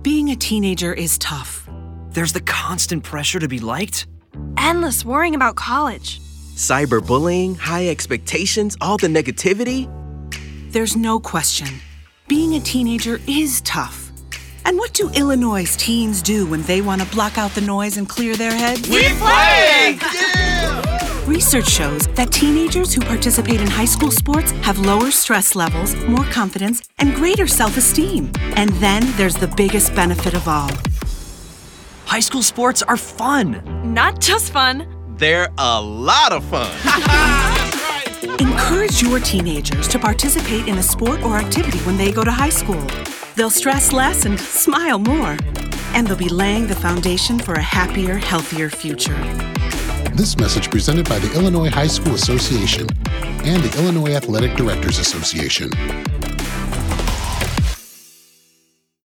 Being a teenager is tough. There's the constant pressure to be liked. Endless worrying about college. Cyberbullying, high expectations, all the negativity. There's no question. Being a teenager is tough. And what do Illinois' teens do when they want to block out the noise and clear their heads? We play! Research shows that teenagers who participate in high school sports have lower stress levels, more confidence, and greater self-esteem. And then there's the biggest benefit of all. High school sports are fun. Not just fun. They're a lot of fun. Encourage your teenagers to participate in a sport or activity when they go to high school. They'll stress less and smile more. And they'll be laying the foundation for a happier, healthier future. This message presented by the Illinois High School Association and the Illinois Athletic Directors Association.